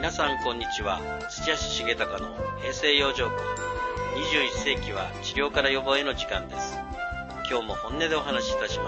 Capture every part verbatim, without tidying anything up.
皆さんこんにちは。土屋重隆の平成養生訓。にじゅういっ世紀は治療から予防への時間です。今日も本音でお話しいたします。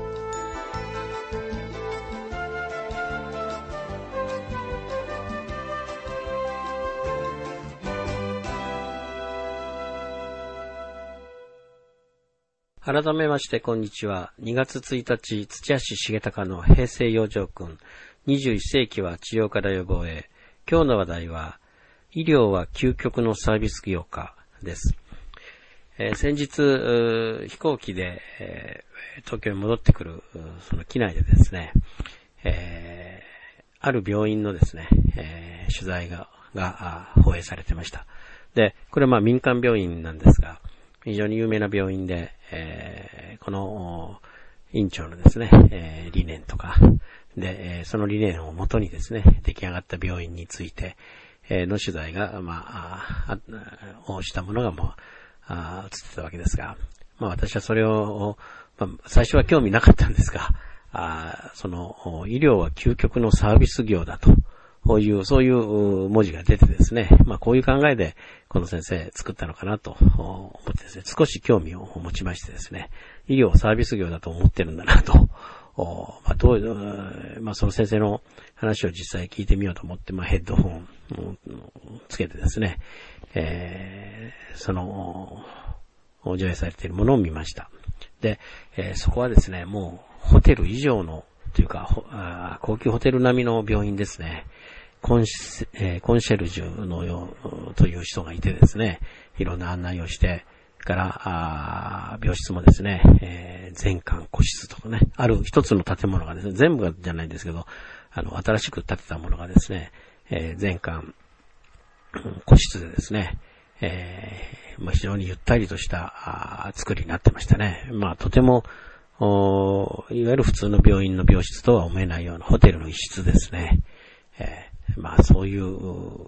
改めましてこんにちは。にがつついたち、土屋重隆の平成養生訓。にじゅういっ世紀は治療から予防へ。今日の話題は、医療は究極のサービス業かです。えー、先日、飛行機で、えー、東京に戻ってくる、その機内でですね、えー、ある病院のですね、えー、取材が、が放映されてました。で、これはまあ民間病院なんですが、非常に有名な病院で、えー、この院長のですね、えー、理念とか、で、その理念をもとにですね、出来上がった病院について、の取材が、まあ、をしたものがもう、映ってたわけですが、まあ私はそれを、まあ、最初は興味なかったんですが、あその、医療は究極のサービス業だと、こういう、そういう文字が出てですね、まあこういう考えで、この先生作ったのかなと思ってですね、少し興味を持ちましてですね、医療をサービス業だと思ってるんだなと、まあ、どう、まあ、その先生の話を実際聞いてみようと思って、まあ、ヘッドホンをつけてですね、えー、その、上映されているものを見ました。で、えー、そこはですね、もう、ホテル以上の、というか、高級ホテル並みの病院ですね。コンシ、えー、コンシェルジュのよう、という人がいてですね、いろんな案内をして、から、あ病室もですね、えー、全館個室とかね、ある一つの建物がですね、全部がじゃないんですけど、あの、新しく建てたものがですね、えー、全館個室でですね、えー、まあ、非常にゆったりとしたあ作りになってましたね。まあ、とても、おいわゆる普通の病院の病室とは思えないようなホテルの一室ですね。えー、まあ、そういう、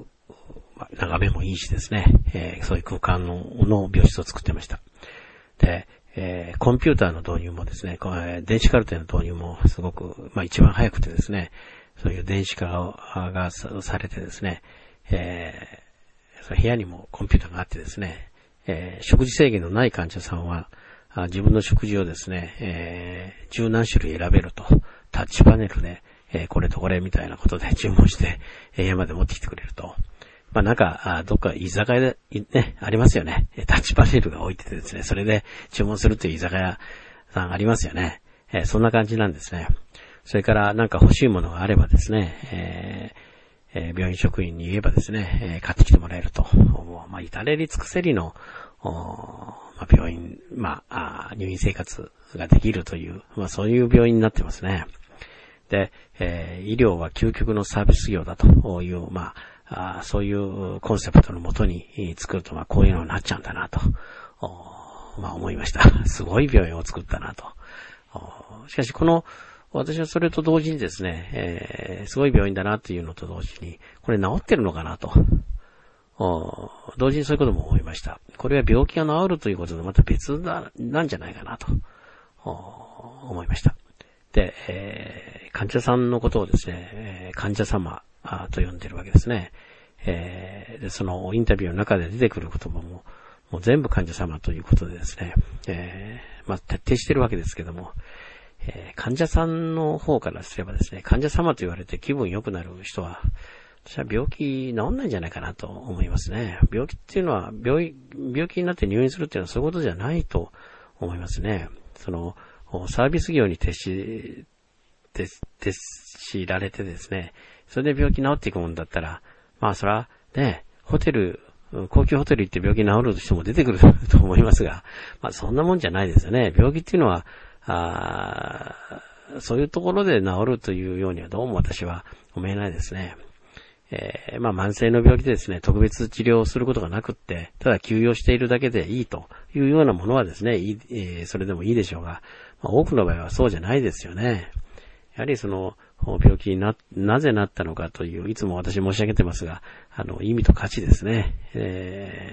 眺めもいいしですね、えー、そういう空間の、の病室を作ってました。で、えー、コンピューターの導入もですね、電子カルテの導入もすごく、まあ一番早くてですね、そういう電子化が、がされてですね、えー、その部屋にもコンピューターがあってですね、えー、食事制限のない患者さんは、自分の食事をですね、えー、十何種類選べると、タッチパネルで、えー、これとこれみたいなことで注文して、部屋まで持ってきてくれると。まあなんか、どっか居酒屋で、ね、ありますよね。タッチパネルが置いててですね、それで注文するという居酒屋さんありますよね。えー、そんな感じなんですね。それからなんか欲しいものがあればですね、えーえー、病院職員に言えばですね、えー、買ってきてもらえると。まあ至れり尽くせりの、まあ、病院、まあ、あ入院生活ができるという、まあそういう病院になってますね。で、えー、医療は究極のサービス業だという、まあ、あそういうコンセプトのもとに作ると、まあこういうのになっちゃうんだなと、まあ思いました。すごい病院を作ったなと。しかしこの、私はそれと同時にですね、えー、すごい病院だなっていうのと同時に、これ治ってるのかなと。同時にそういうことも思いました。これは病気が治るということとまた別だなんじゃないかなと思いました。で、えー、患者さんのことをですね、患者様と呼んでるわけですね。えー、でそのインタビューの中で出てくる言葉も、もう全部患者様ということでですね、えー、まあ徹底してるわけですけども、えー、患者さんの方からすればですね、患者様と言われて気分良くなる人は、私は病気治んないんじゃないかなと思いますね。病気っていうのは、病気、病気になって入院するっていうのはそういうことじゃないと思いますね。その、サービス業に徹し、徹、徹しられてですね、それで病気治っていくもんだったら、まあそら、ね、ホテル、高級ホテル行って病気治る人も出てくると思いますが、まあそんなもんじゃないですよね。病気っていうのは、あそういうところで治るというようにはどうも私は思えないですね。えー、まあ慢性の病気でですね、特別治療をすることがなくって、ただ休養しているだけでいいというようなものはですね、いいえー、それでもいいでしょうが、まあ、多くの場合はそうじゃないですよね。やはりその、病気にな、なぜなったのかという、いつも私申し上げてますが、あの、意味と価値ですね。え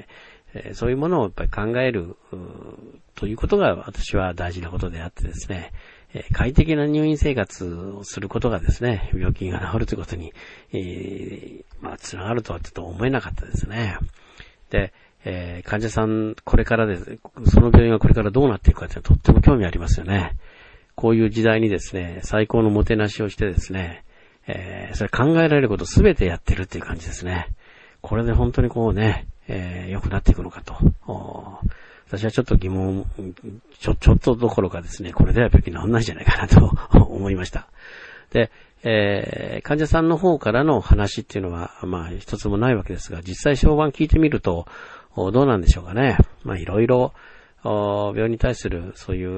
えー、そういうものをやっぱり考えるということが私は大事なことであってですね、えー、快適な入院生活をすることがですね、病気が治るということに、えー、まあ、つながるとはちょっと思えなかったですね。で、えー、患者さん、これからです、その病院がこれからどうなっていくかってとっても興味ありますよね。こういう時代にですね、最高のもてなしをしてですね、えー、それ考えられることすべてやってるっていう感じですね。これで本当にこうね、えー、良くなっていくのかと。私はちょっと疑問、ちょ、ちょっとどころかですね、これでは病気治んないんじゃないかなと思いました。で、えー、患者さんの方からの話っていうのは、まあ一つもないわけですが、実際評判聞いてみると、どうなんでしょうかね。まあいろいろ、病に対するそういう、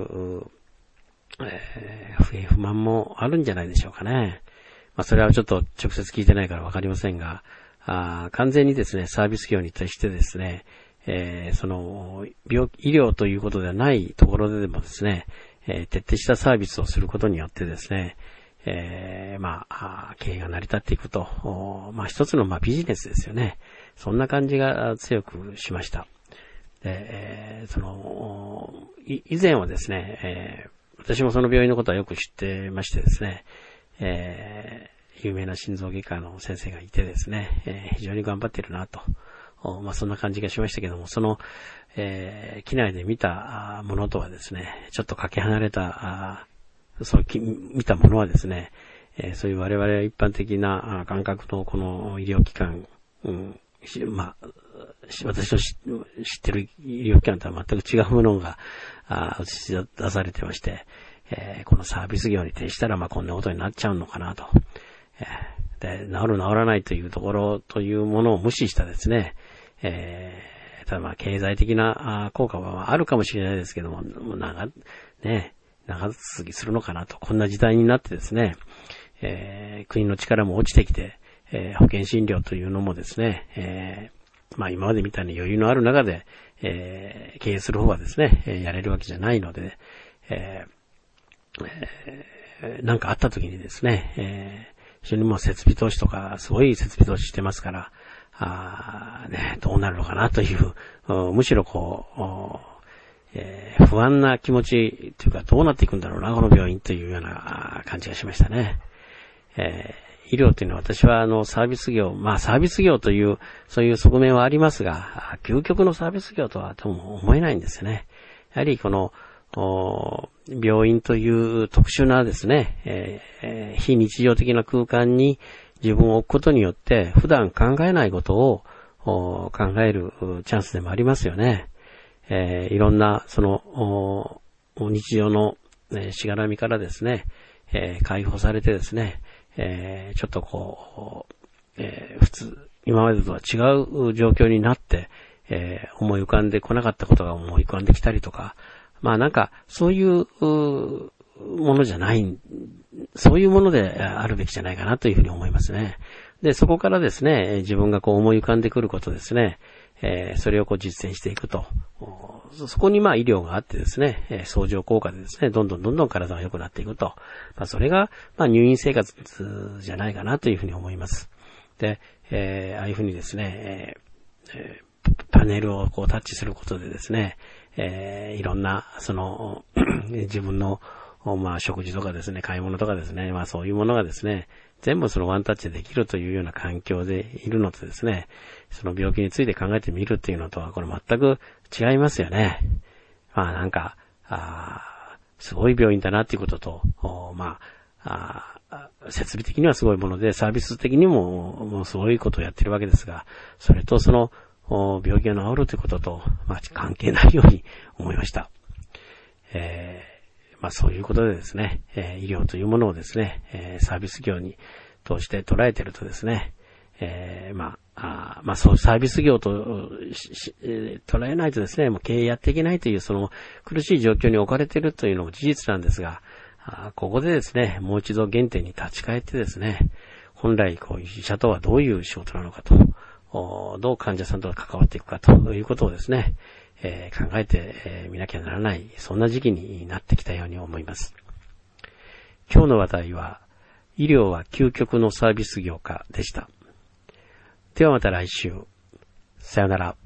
えー、不平不満もあるんじゃないでしょうかね。まあそれはちょっと直接聞いてないからわかりませんが、あ完全にですね、サービス業に対してですね、えー、その病医療ということではないところでもですね、えー、徹底したサービスをすることによってですね、えー、まあ経営が成り立っていくと、まあ一つのまあビジネスですよね。そんな感じが強くしました。で、えー、その以前はですね、えー、私もその病院のことはよく知ってましてですね、えー、有名な心臓外科の先生がいてですね、えー、非常に頑張ってるなと。まあそんな感じがしましたけども、その、えー、機内で見たものとはですね、ちょっとかけ離れた、そう見たものはですね、えー、そういう我々一般的な感覚のこの医療機関、うん、まあ、私の知ってる医療機関とは全く違うものが映し出されてまして、えー、このサービス業に徹したらまあこんなことになっちゃうのかなと。えー、で、治る治らないというところというものを無視したですね、えー、ただまあ経済的な効果はあるかもしれないですけども、もう長、ね、長続きするのかなと、こんな時代になってですね、えー、国の力も落ちてきて、えー、保険診療というのもですね、えー、まあ今までみたいに余裕のある中で、えー、経営する方はですね、えー、やれるわけじゃないので、えーえー、なんかあった時にですね、えー、非常にもう設備投資とかすごい設備投資してますから、あね、どうなるのかなという、むしろこう、えー、不安な気持ちというかどうなっていくんだろうな、この病院というような感じがしましたね。えー、医療というのは私はあのサービス業、まあサービス業というそういう側面はありますが、究極のサービス業とはとも思えないんですよね。やはりこの病院という特殊なですね、えー、非日常的な空間に自分を置くことによって普段考えないことを考えるチャンスでもありますよね。えー、いろんなその日常のしがらみからですね、えー、解放されてですね、えー、ちょっとこう、えー、普通今までとは違う状況になって、えー、思い浮かんでこなかったことが思い浮かんできたりとか、まあなんかそういうものじゃない、そういうものであるべきじゃないかなというふうに思いますね。で、そこからですね、自分がこう思い浮かんでくることですね、えー、それをこう実践していくと。そこにまあ医療があってですね、えー、相乗効果でですね、どんどんどんどん体が良くなっていくと。まあそれがまあ入院生活じゃないかなというふうに思います。で、えー、ああいうふうにですね、えー、パネルをこうタッチすることでですね、えー、いろんなその自分のまあ食事とかですね、買い物とかですね、まあそういうものがですね、全部そのワンタッチでできるというような環境でいるのとですね、その病気について考えてみるっていうのとはこれ全く違いますよね。まあなんか、あすごい病院だなっていうことと、まあ、あ設備的にはすごいもので、サービス的にももうすごいことをやってるわけですが、それとその病気が治るということと、まあ、関係ないように思いました。えー、まあそういうことでですね、えー、医療というものをですね、えー、サービス業に通して捉えているとですね、えー、まあ、あまあそうサービス業とし、えー、捉えないとですね、もう経営やっていけないというその苦しい状況に置かれているというのも事実なんですが、あここでですね、もう一度原点に立ち返ってですね、本来こう医者とはどういう仕事なのかと、どう患者さんと関わっていくかということをですね、えー、考えて、えー、見なきゃならない、そんな時期になってきたように思います。今日の話題は、医療は究極のサービス業かでした。ではまた来週。さよなら。